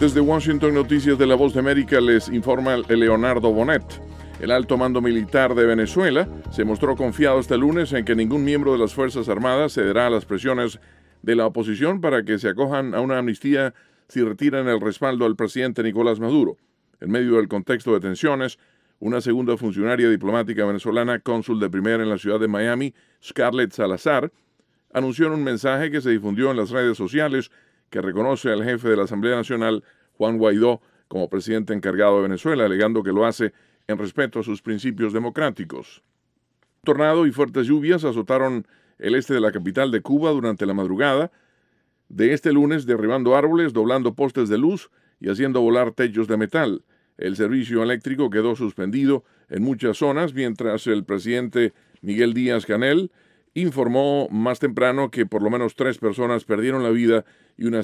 Desde Washington, Noticias de la Voz de América, les informa Leonardo Bonet. El alto mando militar de Venezuela se mostró confiado este lunes en que ningún miembro de las Fuerzas Armadas cederá a las presiones de la oposición para que se acojan a una amnistía si retiran el respaldo al presidente Nicolás Maduro. En medio del contexto de tensiones, una segunda funcionaria diplomática venezolana, cónsul de primera en la ciudad de Miami, Scarlett Salazar, anunció en un mensaje que se difundió en las redes sociales que reconoce al jefe de la Asamblea Nacional, Juan Guaidó, como presidente encargado de Venezuela, alegando que lo hace en respeto a sus principios democráticos. Tornado y fuertes lluvias azotaron el este de la capital de Cuba durante la madrugada de este lunes, derribando árboles, doblando postes de luz y haciendo volar techos de metal. El servicio eléctrico quedó suspendido en muchas zonas, mientras el presidente Miguel Díaz-Canel informó más temprano que por lo menos 3 personas perdieron la vida y unas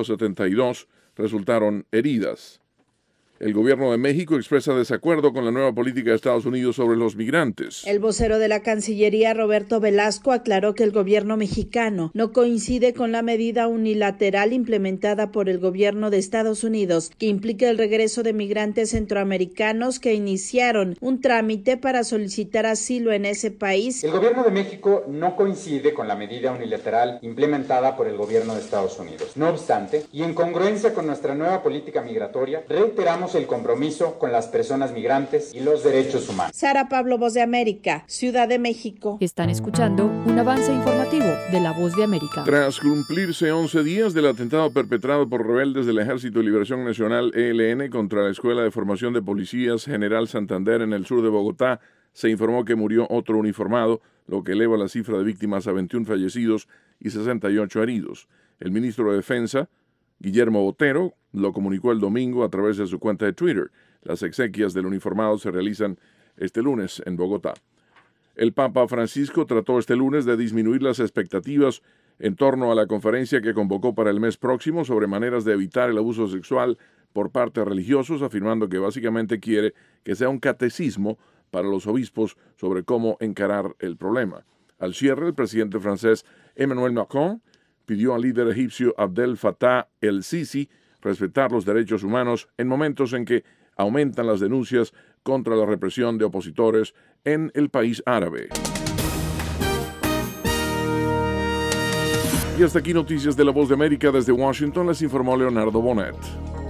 172 resultaron heridas. El gobierno de México expresa desacuerdo con la nueva política de Estados Unidos sobre los migrantes. El vocero de la Cancillería, Roberto Velasco, aclaró que el gobierno mexicano no coincide con la medida unilateral implementada por el gobierno de Estados Unidos, que implica el regreso de migrantes centroamericanos que iniciaron un trámite para solicitar asilo en ese país. El gobierno de México no coincide con la medida unilateral implementada por el gobierno de Estados Unidos. No obstante, y en congruencia con nuestra nueva política migratoria, reiteramos el compromiso con las personas migrantes y los derechos humanos. Sara Pablo, Voz de América, Ciudad de México. Están escuchando un avance informativo de la Voz de América. Tras cumplirse 11 días del atentado perpetrado por rebeldes del Ejército de Liberación Nacional, ELN, contra la Escuela de Formación de Policías General Santander en el sur de Bogotá, se informó que murió otro uniformado, lo que eleva la cifra de víctimas a 21 fallecidos y 68 heridos. El ministro de Defensa, Guillermo Botero, lo comunicó el domingo a través de su cuenta de Twitter. Las exequias del uniformado se realizan este lunes en Bogotá. El Papa Francisco trató este lunes de disminuir las expectativas en torno a la conferencia que convocó para el mes próximo sobre maneras de evitar el abuso sexual por parte de religiosos, afirmando que básicamente quiere que sea un catecismo para los obispos sobre cómo encarar el problema. Al cierre, el presidente francés Emmanuel Macron pidió al líder egipcio Abdel Fattah el-Sisi respetar los derechos humanos en momentos en que aumentan las denuncias contra la represión de opositores en el país árabe. Y hasta aquí Noticias de la Voz de América. Desde Washington les informó Leonardo Bonet.